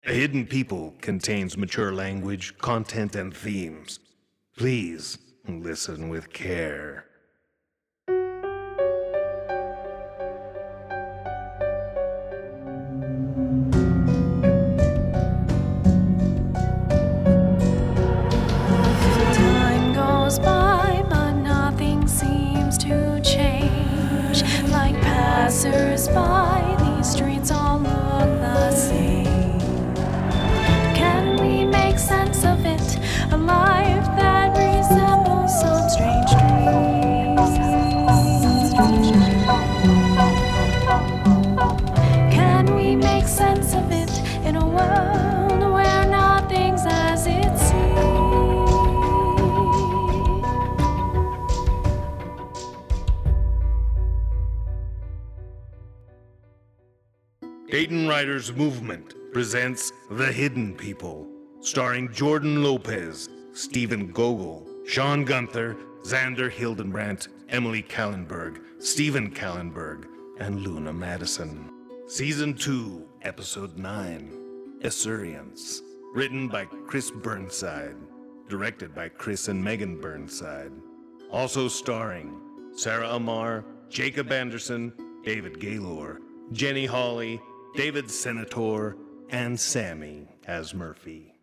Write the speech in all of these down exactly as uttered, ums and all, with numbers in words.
The Hidden People contains mature language, content, and themes. Please listen with care. Time goes by, but nothing seems to change. Like passers-by, these streets all look the same. Can we make sense of it? A life that resembles some strange dreams. Can we make sense of it in a world where nothing's as it seems? Dayton Writers Movement presents The Hidden People, starring Jordan Lopez, Stephen Gogol, Sean Gunther, Xander Hildenbrandt, Emily Kallenberg, Stephen Kallenberg, and Luna Madison. Season two, Episode nine, Essurience, written by Chris Burnside, directed by Chris and Megan Burnside. Also starring Sarah Amar, Jacob Anderson, David Gaylor, Jenny Hawley, David Senator, and Sammy as Murphy.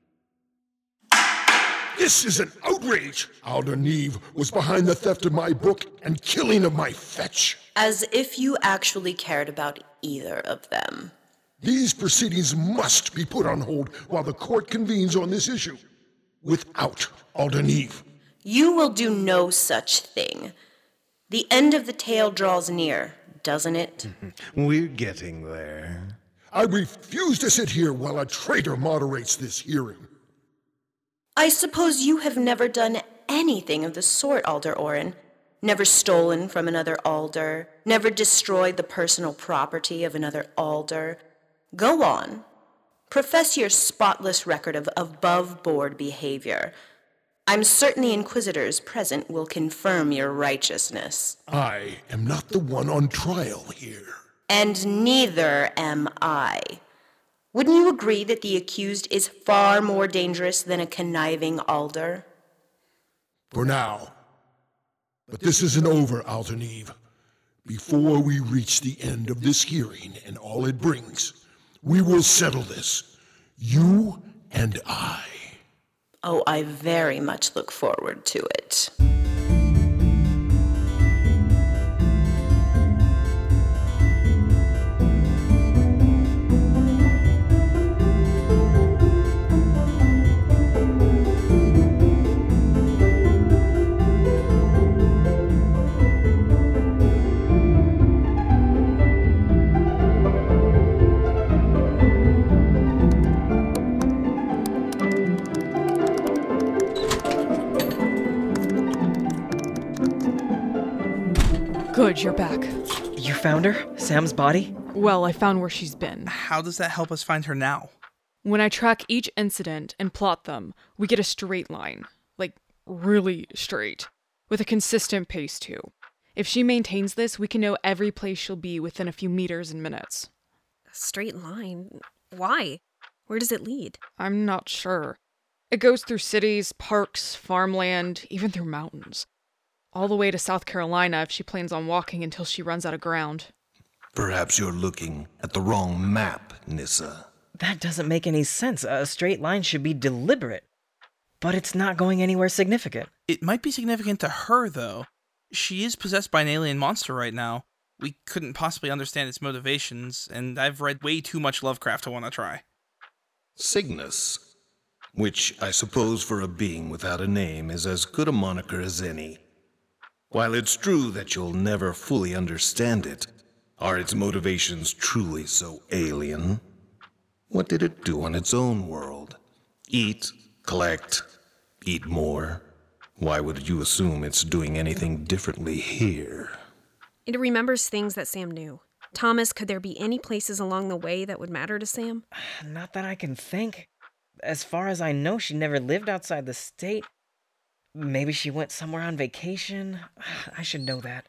This is an outrage! Alder Neve was behind the theft of my book and killing of my fetch. As if you actually cared about either of them. These proceedings must be put on hold while the court convenes on this issue. Without Alder Neve. You will do no such thing. The end of the tale draws near, doesn't it? We're getting there. I refuse to sit here while a traitor moderates this hearing. I suppose you have never done anything of the sort, Alder Oren. Never stolen from another Alder. Never destroyed the personal property of another Alder. Go on. Profess your spotless record of above-board behavior. I'm certain the Inquisitors present will confirm your righteousness. I am not the one on trial here. And neither am I. Wouldn't you agree that the accused is far more dangerous than a conniving Alder? For now. But this isn't over, Alder Neve. Before we reach the end of this hearing and all it brings, we will settle this. You and I. Oh, I very much look forward to it. Good, you're back. You found her? Sam's body? Well, I found where she's been. How does that help us find her now? When I track each incident and plot them, we get a straight line. Like, really straight. With a consistent pace, too. If she maintains this, we can know every place she'll be within a few meters and minutes. A straight line? Why? Where does it lead? I'm not sure. It goes through cities, parks, farmland, even through mountains. All the way to South Carolina if she plans on walking until she runs out of ground. Perhaps you're looking at the wrong map, Nissa. That doesn't make any sense. A straight line should be deliberate. But it's not going anywhere significant. It might be significant to her, though. She is possessed by an alien monster right now. We couldn't possibly understand its motivations, and I've read way too much Lovecraft to want to try. Cygnus, which I suppose for a being without a name is as good a moniker as any. While it's true that you'll never fully understand it, are its motivations truly so alien? What did it do on its own world? Eat, collect, eat more? Why would you assume it's doing anything differently here? It remembers things that Sam knew. Thomas, could there be any places along the way that would matter to Sam? Not that I can think. As far as I know, she never lived outside the state. Maybe she went somewhere on vacation. I should know that.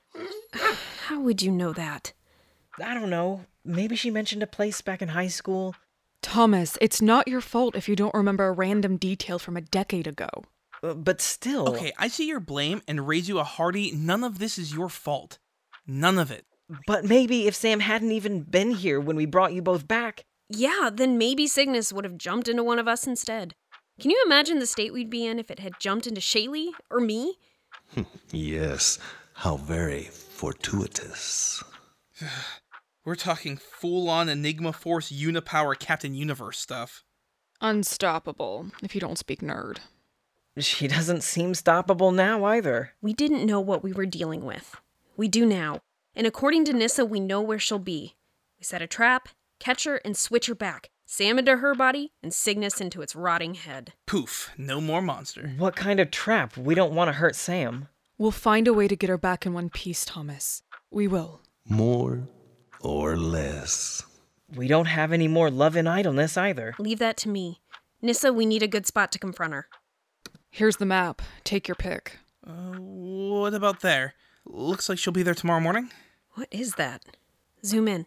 How would you know that? I don't know. Maybe she mentioned a place back in high school. Thomas, it's not your fault if you don't remember a random detail from a decade ago. Uh, but still... Okay, I see your blame and raise you a hearty, none of this is your fault. None of it. But maybe if Sam hadn't even been here when we brought you both back... Yeah, then maybe Cygnus would have jumped into one of us instead. Can you imagine the state we'd be in if it had jumped into Shaylee or me? Yes, how very fortuitous. We're talking full-on Enigma Force Unipower Captain Universe stuff. Unstoppable, if you don't speak nerd. She doesn't seem stoppable now either. We didn't know what we were dealing with. We do now. And according to Nyssa, we know where she'll be. We set a trap, catch her, and switch her back. Sam into her body, and Cygnus into its rotting head. Poof, no more monster. What kind of trap? We don't want to hurt Sam. We'll find a way to get her back in one piece, Thomas. We will. More or less. We don't have any more love and idleness either. Leave that to me. Nyssa, we need a good spot to confront her. Here's the map. Take your pick. Uh, what about there? Looks like she'll be there tomorrow morning. What is that? Zoom in.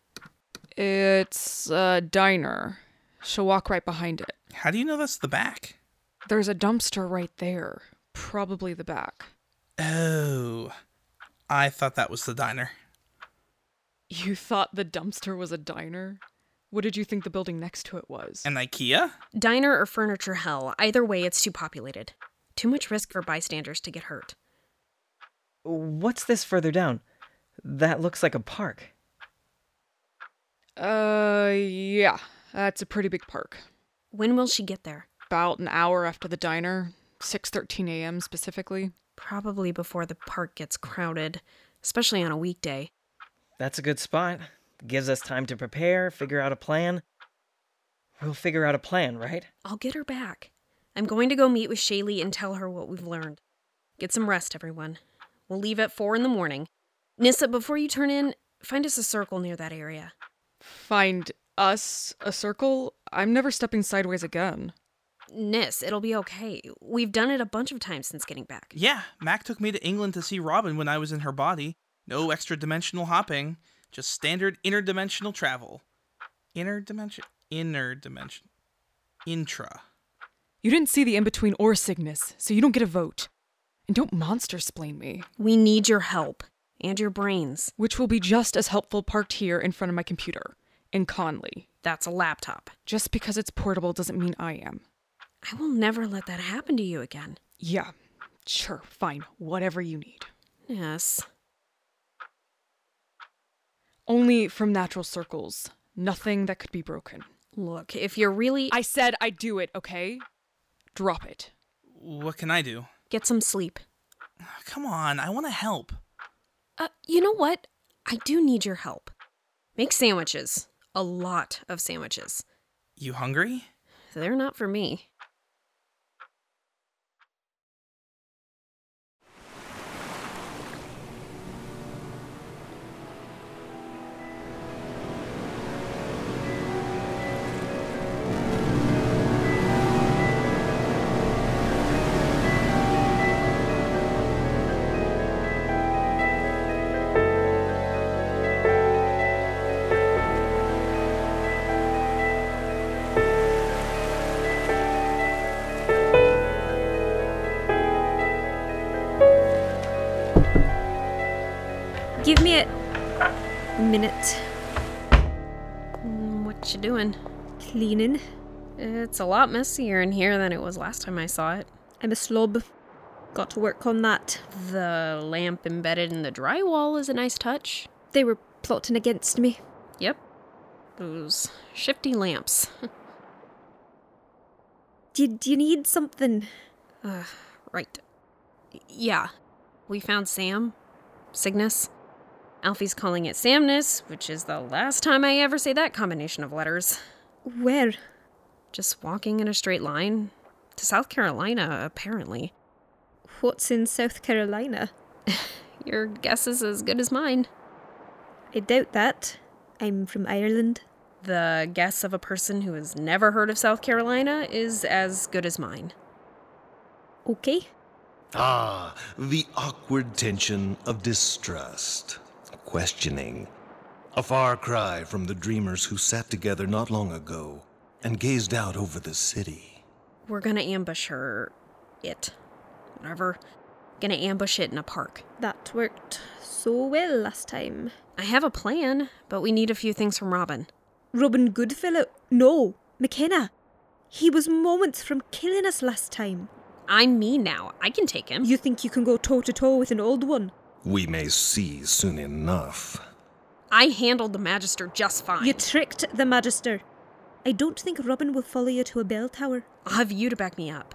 It's a diner. She'll walk right behind it. How do you know that's the back? There's a dumpster right there. Probably the back. Oh. I thought that was the diner. You thought the dumpster was a diner? What did you think the building next to it was? An IKEA? Diner or furniture hell. Either way, it's too populated. Too much risk for bystanders to get hurt. What's this further down? That looks like a park. Uh, yeah. That's a pretty big park. When will she get there? About an hour after the diner. six thirteen a.m. specifically. Probably before the park gets crowded, especially on a weekday. That's a good spot. Gives us time to prepare, figure out a plan. We'll figure out a plan, right? I'll get her back. I'm going to go meet with Shaylee and tell her what we've learned. Get some rest, everyone. We'll leave at four in the morning. Nyssa, before you turn in, find us a circle near that area. Find us a circle? I'm never stepping sideways again. Nyss, it'll be okay. We've done it a bunch of times since getting back. Yeah, Mac took me to England to see Robin when I was in her body. No extra dimensional hopping. Just standard interdimensional travel. Inner dimension? Inner dimension. Intra. You didn't see the in-between or Cygnus, so you don't get a vote. And don't monster-splain me. We need your help. And your brains. Which will be just as helpful parked here in front of my computer. In Conley. That's a laptop. Just because it's portable doesn't mean I am. I will never let that happen to you again. Yeah. Sure, fine. Whatever you need. Yes. Only from natural circles. Nothing that could be broken. Look, if you're really... I said I'd do it, okay? Drop it. What can I do? Get some sleep. Come on, I want to help. Uh, you know what? I do need your help. Make sandwiches. A lot of sandwiches. You hungry? They're not for me. Give me a minute. Mm, What you doing? Cleaning. It's a lot messier in here than it was last time I saw it. I'm a slob. Got to work on that. The lamp embedded in the drywall is a nice touch. They were plotting against me. Yep. Those shifty lamps. Did you need something? uh, right. Yeah. We found Sam. Cygnus. Alfie's calling it Samnus, which is the last time I ever say that combination of letters. Where? Just walking in a straight line. To South Carolina, apparently. What's in South Carolina? Your guess is as good as mine. I doubt that. I'm from Ireland. The guess of a person who has never heard of South Carolina is as good as mine. Okay. Ah, the awkward tension of distrust. Questioning. A far cry from the dreamers who sat together not long ago and gazed out over the city. We're gonna ambush her. It. Whatever. Gonna ambush it in a park. That worked so well last time. I have a plan, but we need a few things from Robin. Robin Goodfellow? No, McKenna. He was moments from killing us last time. I'm me now. I can take him. You think you can go toe-to-toe with an old one? We may see soon enough. I handled the Magister just fine. You tricked the Magister. I don't think Robin will follow you to a bell tower. I'll have you to back me up.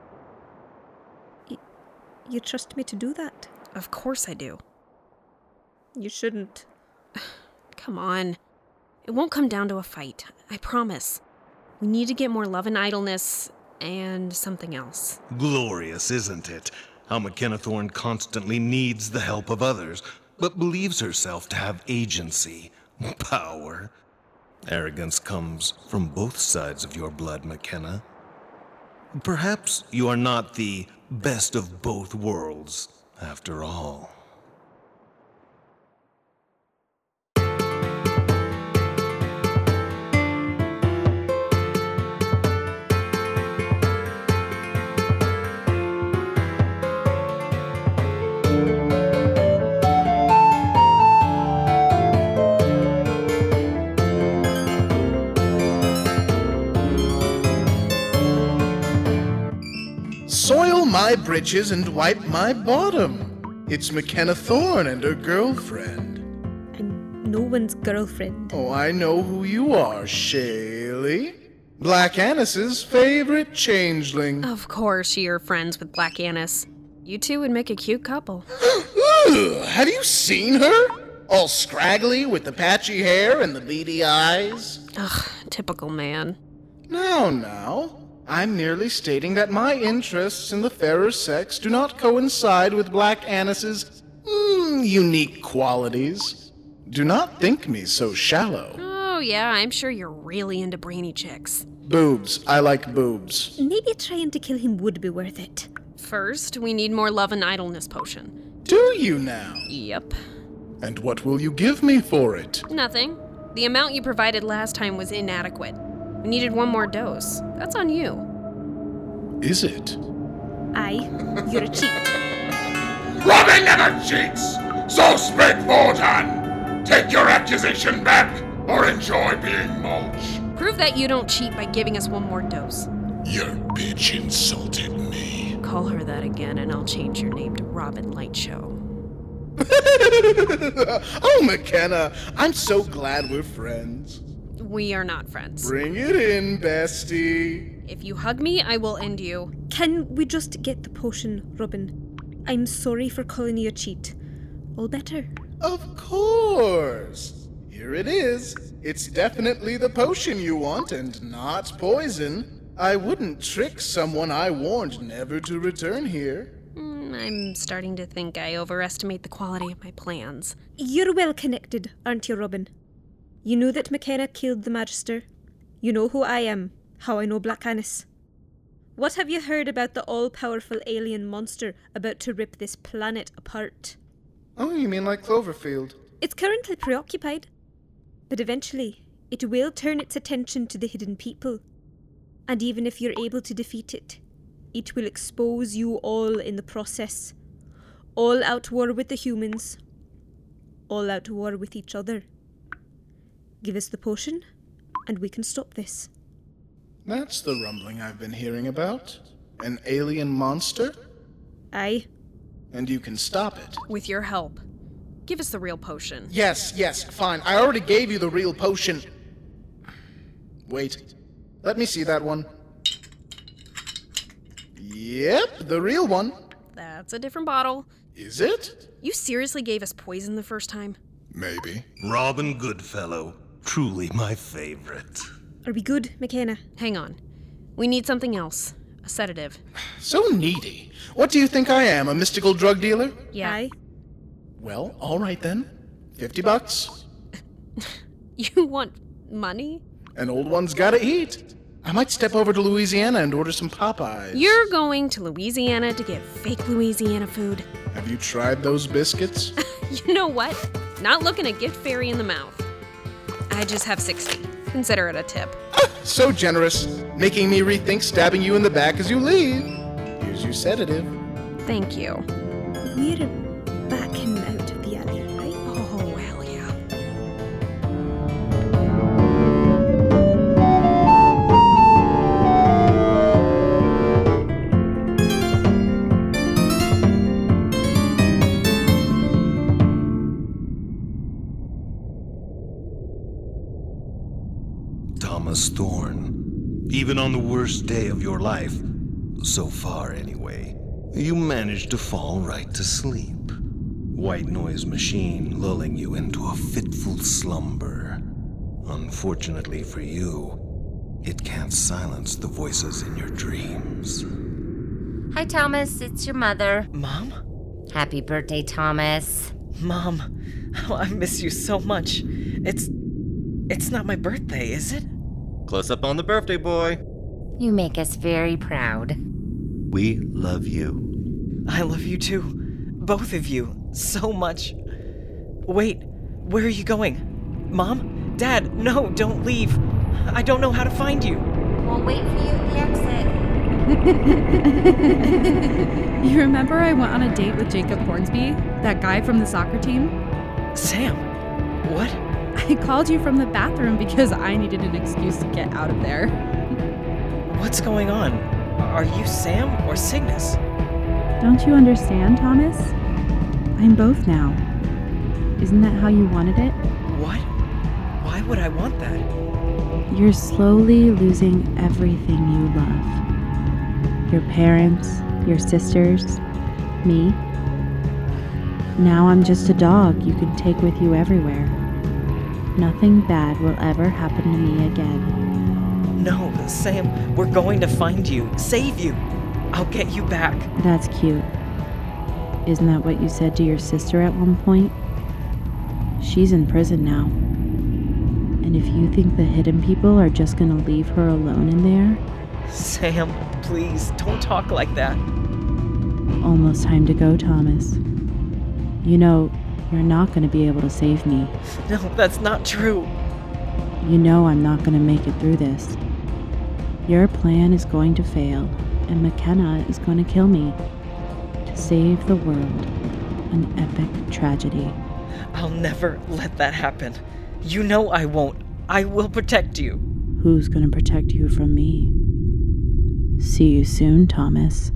Y- you trust me to do that? Of course I do. You shouldn't. Come on. It won't come down to a fight. I promise. We need to get more love and idleness and something else. Glorious, isn't it? How McKenna Thorne constantly needs the help of others, but believes herself to have agency, power. Arrogance comes from both sides of your blood, McKenna. Perhaps you are not the best of both worlds, after all. Soil my britches and wipe my bottom. It's McKenna Thorne and her girlfriend. I'm no one's girlfriend. Oh, I know who you are, Shaylee. Black Annis's favorite changeling. Of course you're friends with Black Annis. You two would make a cute couple. Ugh, have you seen her? All scraggly with the patchy hair and the beady eyes. Ugh, typical man. Now, now. I'm merely stating that my interests in the fairer sex do not coincide with Black Annis's mm, unique qualities. Do not think me so shallow. Oh yeah, I'm sure you're really into brainy chicks. Boobs. I like boobs. Maybe trying to kill him would be worth it. First, we need more love and idleness potion. Do you now? Yep. And what will you give me for it? Nothing. The amount you provided last time was inadequate. We needed one more dose. That's on you. Is it? Aye, you're a cheat. Robin never cheats! So speak, Wotan! Take your accusation back, or enjoy being mulch. Prove that you don't cheat by giving us one more dose. Your bitch insulted me. Call her that again and I'll change your name to Robin Lightshow. Oh, McKenna, I'm so glad we're friends. We are not friends. Bring it in, bestie. If you hug me, I will end you. Can we just get the potion, Robin? I'm sorry for calling you a cheat. All better. Of course. Here it is. It's definitely the potion you want and not poison. I wouldn't trick someone I warned never to return here. Mm, I'm starting to think I overestimate the quality of my plans. You're well connected, aren't you, Robin? You knew that McKenna killed the Magister. You know who I am, how I know Black Annis. What have you heard about the all-powerful alien monster about to rip this planet apart? Oh, you mean like Cloverfield? It's currently preoccupied, but eventually it will turn its attention to the hidden people. And even if you're able to defeat it, it will expose you all in the process. All out war with the humans. All out war with each other. Give us the potion, and we can stop this. That's the rumbling I've been hearing about. An alien monster? Aye. And you can stop it. With your help. Give us the real potion. Yes, yes, fine. I already gave you the real potion. Wait. Let me see that one. Yep, the real one. That's a different bottle. Is it? You seriously gave us poison the first time? Maybe. Robin Goodfellow, truly my favorite. Are we good, McKenna? Hang on. We need something else. A sedative. So needy. What do you think I am, a mystical drug dealer? Yeah. Aye. Well, all right then. Fifty bucks. You want money? An old one's gotta eat. I might step over to Louisiana and order some Popeyes. You're going to Louisiana to get fake Louisiana food. Have you tried those biscuits? You know what? Not looking a gift fairy in the mouth. I just have sixty. Consider it a tip. So generous, making me rethink stabbing you in the back as you leave. Here's your sedative. Thank you. We're backing out of the alley, right? Oh, hell yeah. Thomas Thorne, even on the worst day of your life, so far anyway, you managed to fall right to sleep. White noise machine lulling you into a fitful slumber. Unfortunately for you, it can't silence the voices in your dreams. Hi, Thomas. It's your mother. Mom? Happy birthday, Thomas. Mom, oh, I miss you so much. It's... it's not my birthday, is it? Close up on the birthday boy. You make us very proud. We love you. I love you too. Both of you. So much. Wait, where are you going? Mom? Dad, no, don't leave. I don't know how to find you. We'll wait for you at the exit. You remember I went on a date with Jacob Hornsby? That guy from the soccer team? Sam, what? I called you from the bathroom because I needed an excuse to get out of there. What's going on? Are you Sam or Cygnus? Don't you understand, Thomas? I'm both now. Isn't that how you wanted it? What? Why would I want that? You're slowly losing everything you love. Your parents, your sisters, me. Now I'm just a dog you can take with you everywhere. Nothing bad will ever happen to me again. No, Sam, we're going to find you, save you. I'll get you back. That's cute. Isn't that what you said to your sister at one point? She's in prison now. And if you think the hidden people are just gonna leave her alone in there... Sam, please, don't talk like that. Almost time to go, Thomas. You know, you're not gonna be able to save me. No, that's not true. You know I'm not gonna make it through this. Your plan is going to fail, and McKenna is going to kill me. To save the world. An epic tragedy. I'll never let that happen. You know I won't. I will protect you. Who's gonna protect you from me? See you soon, Thomas.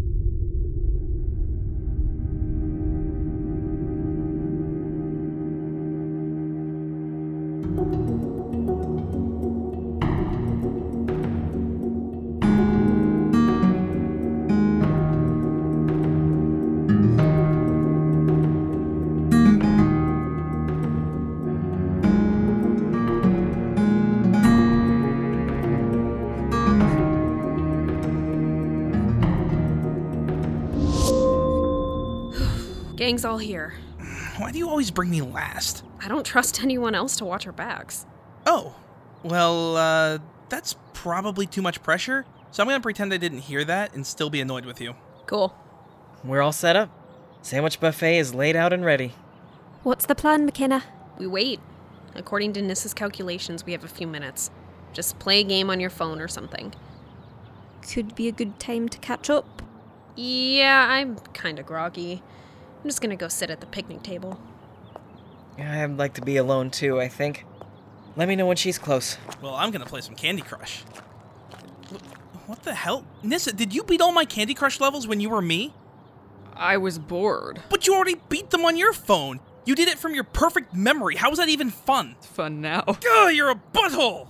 Gang's all here. Why do you always bring me last? I don't trust anyone else to watch our backs. Oh, well, uh, that's probably too much pressure, so I'm gonna pretend I didn't hear that and still be annoyed with you. Cool. We're all set up. Sandwich buffet is laid out and ready. What's the plan, McKenna? We wait. According to Nissa's calculations, we have a few minutes. Just play a game on your phone or something. Could be a good time to catch up. Yeah, I'm kinda groggy. I'm just gonna go sit at the picnic table. Yeah, I'd like to be alone too, I think. Let me know when she's close. Well, I'm gonna play some Candy Crush. What the hell? Nissa, did you beat all my Candy Crush levels when you were me? I was bored. But you already beat them on your phone! You did it from your perfect memory. How is that even fun? It's fun now. Ugh, you're a butthole!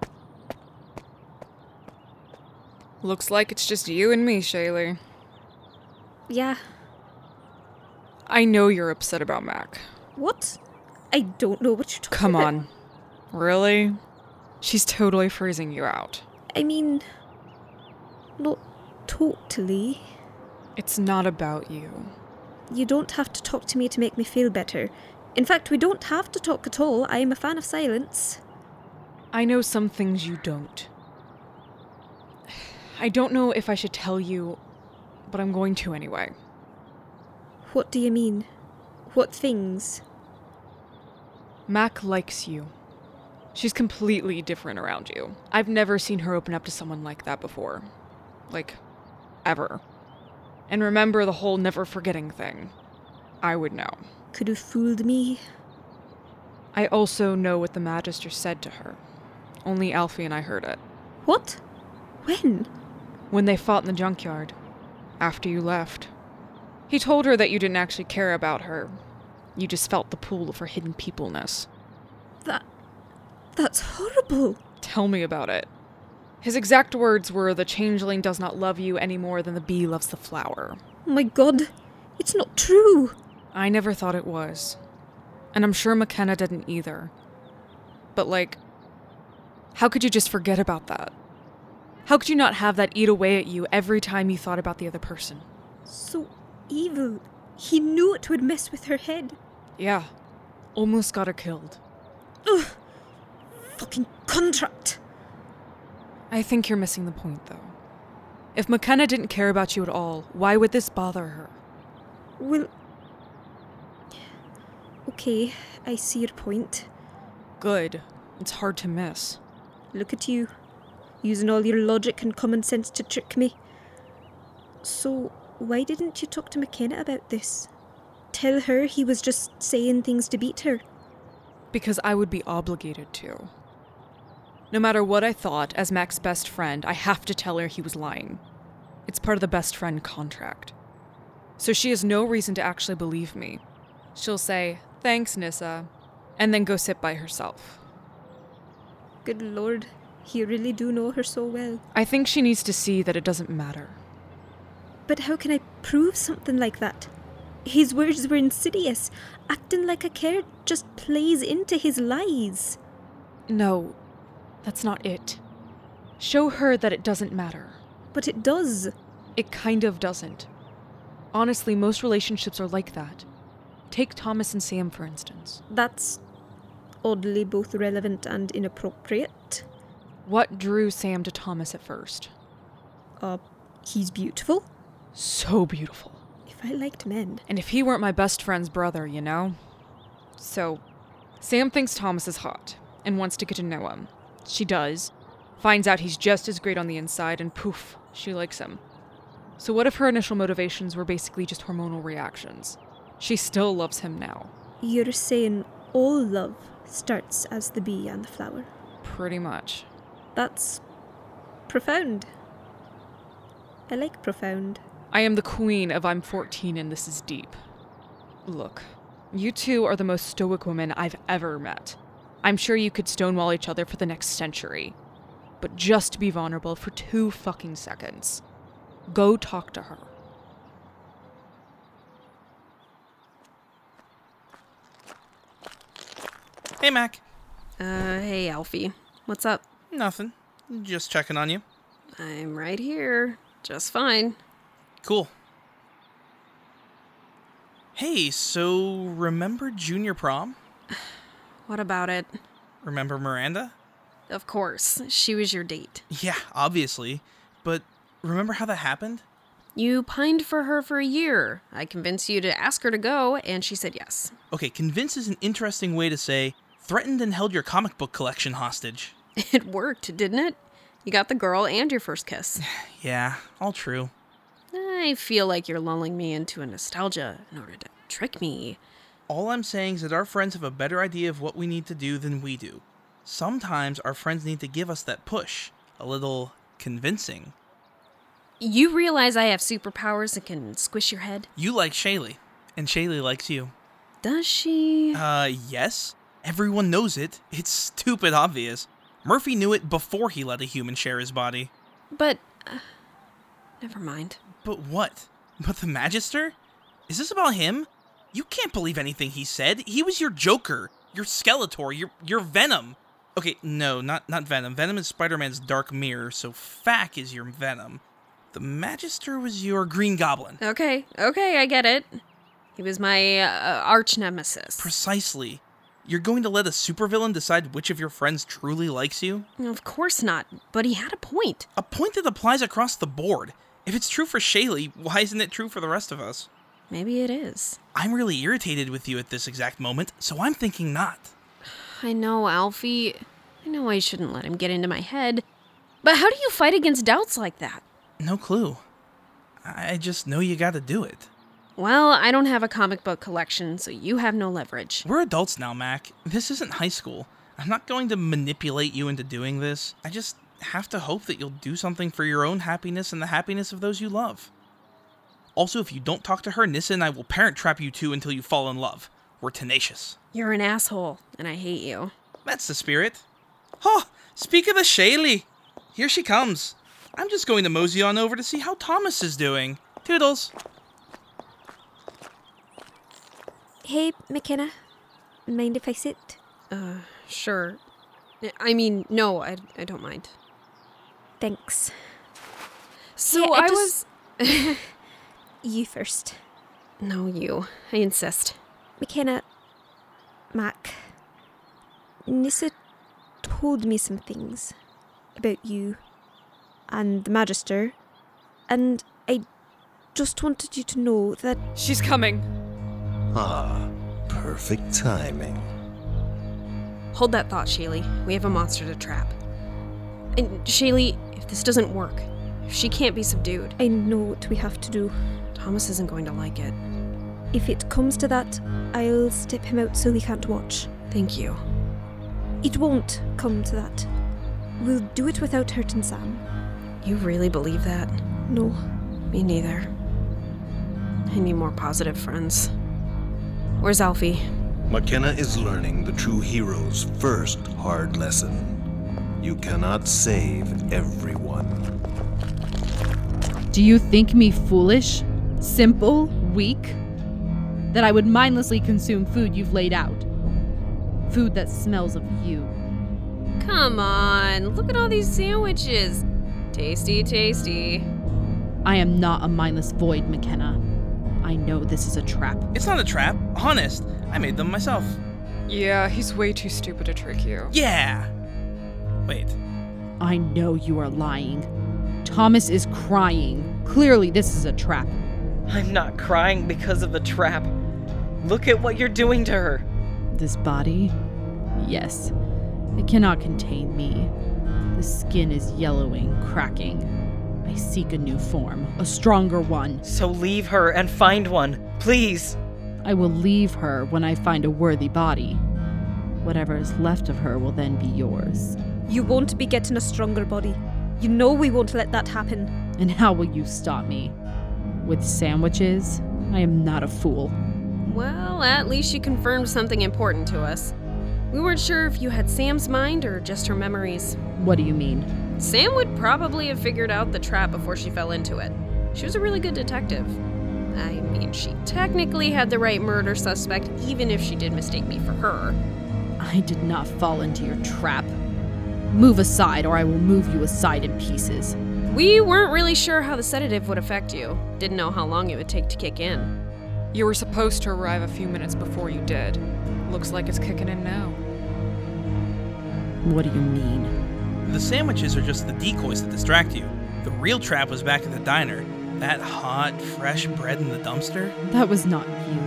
Looks like it's just you and me, Shaylee. Yeah. I know you're upset about Mac. What? I don't know what you're talking Come about. on. Really? She's totally freezing you out. I mean, not totally. It's not about you. You don't have to talk to me to make me feel better. In fact, we don't have to talk at all. I am a fan of silence. I know some things you don't. I don't know if I should tell you, but I'm going to anyway. What do you mean? What things? Mac likes you. She's completely different around you. I've never seen her open up to someone like that before. Like, ever. And remember the whole never forgetting thing. I would know. Could have fooled me. I also know what the Magister said to her. Only Alfie and I heard it. What? When? When they fought in the junkyard. After you left. He told her that you didn't actually care about her. You just felt the pull of her hidden peopleness. That... that's horrible. Tell me about it. His exact words were, the changeling does not love you any more than the bee loves the flower. Oh my god, it's not true. I never thought it was. And I'm sure McKenna didn't either. But like, how could you just forget about that? How could you not have that eat away at you every time you thought about the other person? So evil. He knew it would mess with her head. Yeah. Almost got her killed. Ugh. Fucking contract. I think you're missing the point, though. If McKenna didn't care about you at all, why would this bother her? Well... Okay, I see your point. Good. It's hard to miss. Look at you, using all your logic and common sense to trick me. So, why didn't you talk to McKenna about this? Tell her he was just saying things to beat her? Because I would be obligated to. No matter what I thought, as Mac's best friend, I have to tell her he was lying. It's part of the best friend contract. So she has no reason to actually believe me. She'll say, "Thanks, Nissa," and then go sit by herself. Good lord, you really do know her so well. I think she needs to see that it doesn't matter. But how can I prove something like that? His words were insidious. Acting like I cared just plays into his lies. No, that's not it. Show her that it doesn't matter. But it does. It kind of doesn't. Honestly, most relationships are like that. Take Thomas and Sam, for instance. That's oddly both relevant and inappropriate. What drew Sam to Thomas at first? Uh, he's beautiful. So beautiful. If I liked men. And if he weren't my best friend's brother, you know? So, Sam thinks Thomas is hot and wants to get to know him. She does. Finds out he's just as great on the inside, and poof, she likes him. So what if her initial motivations were basically just hormonal reactions? She still loves him now. You're saying all love starts as the bee and the flower? Pretty much. That's profound. I like profound. I am the queen of I'm fourteen and this is deep. Look, you two are the most stoic women I've ever met. I'm sure you could stonewall each other for the next century. But just be vulnerable for two fucking seconds. Go talk to her. Hey, Mac. Uh, hey, Alfie. What's up? Nothing. Just checking on you. I'm right here. Just fine. Cool. Hey, so remember junior prom? What about it? Remember Miranda? Of course. She was your date. Yeah, obviously. But remember how that happened? You pined for her for a year. I convinced you to ask her to go, and she said yes. Okay, convince is an interesting way to say threatened and held your comic book collection hostage. It worked, didn't it? You got the girl and your first kiss. Yeah, all true. I feel like you're lulling me into a nostalgia in order to trick me. All I'm saying is that our friends have a better idea of what we need to do than we do. Sometimes our friends need to give us that push, a little convincing. You realize I have superpowers that can squish your head? You like Shaylee, and Shaylee likes you. Does she? Uh, yes. Everyone knows it. It's stupid obvious. Murphy knew it before he let a human share his body. But, uh, never mind. But what? But the Magister? Is this about him? You can't believe anything he said. He was your Joker, your Skeletor, your your Venom. Okay, no, not, not Venom. Venom is Spider-Man's dark mirror, so Fack is your Venom. The Magister was your Green Goblin. Okay, okay, I get it. He was my uh, arch nemesis. Precisely. You're going to let a supervillain decide which of your friends truly likes you? Of course not, but he had a point. A point that applies across the board. If it's true for Shaylee, why isn't it true for the rest of us? Maybe it is. I'm really irritated with you at this exact moment, so I'm thinking not. I know, Alfie. I know I shouldn't let him get into my head, but how do you fight against doubts like that? No clue. I just know you gotta do it. Well, I don't have a comic book collection, so you have no leverage. We're adults now, Mac. This isn't high school. I'm not going to manipulate you into doing this. I just have to hope that you'll do something for your own happiness and the happiness of those you love. Also, if you don't talk to her, Nissa and I will parent trap you two until you fall in love. We're tenacious. You're an asshole, and I hate you. That's the spirit. Oh, speak of the Shaylee. Here she comes. I'm just going to mosey on over to see how Thomas is doing. Toodles. Hey, McKenna. Mind if I sit? Uh, sure. I mean, no, I, I don't mind. Thanks. So Yeah, I, I was... just- You first. No, you. I insist. McKenna, Mac, Nissa told me some things about you and the Magister, and I just wanted you to know that... She's coming. Ah, perfect timing. Hold that thought, Shaylee. We have a monster to trap. And Shaylee, if this doesn't work, if she can't be subdued... I know what we have to do. Thomas isn't going to like it. If it comes to that, I'll step him out so he can't watch. Thank you. It won't come to that. We'll do it without hurting Sam. You really believe that? No. Me neither. I need more positive friends. Where's Alfie? McKenna is learning the true hero's first hard lesson. You cannot save everyone. Do you think me foolish, simple, weak? That I would mindlessly consume food you've laid out? Food that smells of you. Come on, look at all these sandwiches. Tasty, tasty. I am not a mindless void, McKenna. I know this is a trap. It's not a trap. Honest. I made them myself. Yeah, he's way too stupid to trick you. Yeah. Wait. I know you are lying. Thomas is crying. Clearly this is a trap. I'm not crying because of the trap. Look at what you're doing to her. This body? Yes. It cannot contain me. The skin is yellowing, cracking. I seek a new form, a stronger one. So leave her and find one, please. I will leave her when I find a worthy body. Whatever is left of her will then be yours. You won't be getting a stronger body. You know we won't let that happen. And how will you stop me? With sandwiches? I am not a fool. Well, at least you confirmed something important to us. We weren't sure if you had Sam's mind or just her memories. What do you mean? Sam would probably have figured out the trap before she fell into it. She was a really good detective. I mean, she technically had the right murder suspect, even if she did mistake me for her. I did not fall into your trap. Move aside, or I will move you aside in pieces. We weren't really sure how the sedative would affect you. Didn't know how long it would take to kick in. You were supposed to arrive a few minutes before you did. Looks like it's kicking in now. What do you mean? The sandwiches are just the decoys that distract you. The real trap was back at the diner. That hot, fresh bread in the dumpster. That was not you.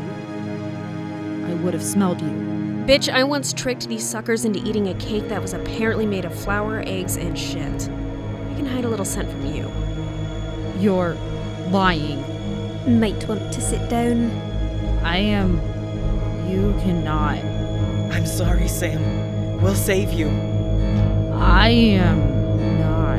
I would have smelled you. Bitch, I once tricked these suckers into eating a cake that was apparently made of flour, eggs, and shit. I can hide a little scent from you. You're lying. Might want to sit down. I am... You cannot. I'm sorry, Sam. We'll save you. I am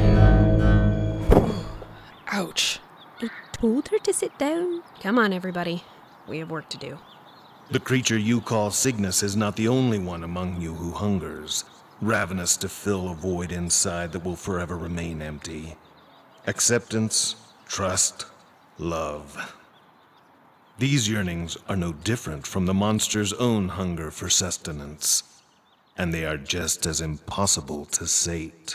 not. Ouch. I told her to sit down. Come on, everybody. We have work to do. The creature you call Cygnus is not the only one among you who hungers, ravenous to fill a void inside that will forever remain empty. Acceptance, trust, love. These yearnings are no different from the monster's own hunger for sustenance, and they are just as impossible to sate.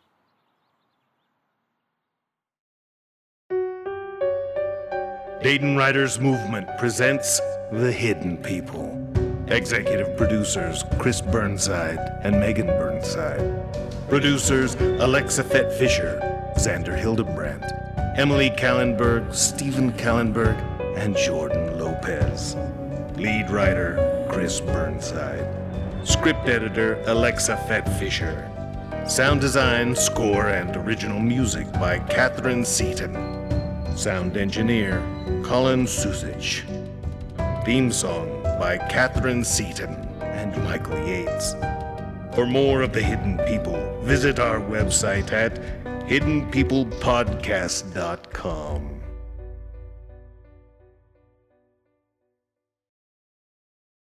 Dayton Writers Movement presents The Hidden People. Executive producers Chris Burnside and Megan Burnside. Producers Alexa Fett Fisher, Xander Hildebrandt, Emily Kallenberg, Stephen Kallenberg, and Jordan Lopez. Lead writer Chris Burnside. Script editor Alexa Fett Fisher. Sound design, score, and original music by Catherine Seaton. Sound engineer, Colin Susich. Theme song by Catherine Seaton and Michael Yates. For more of the Hidden People, visit our website at hidden people podcast dot com.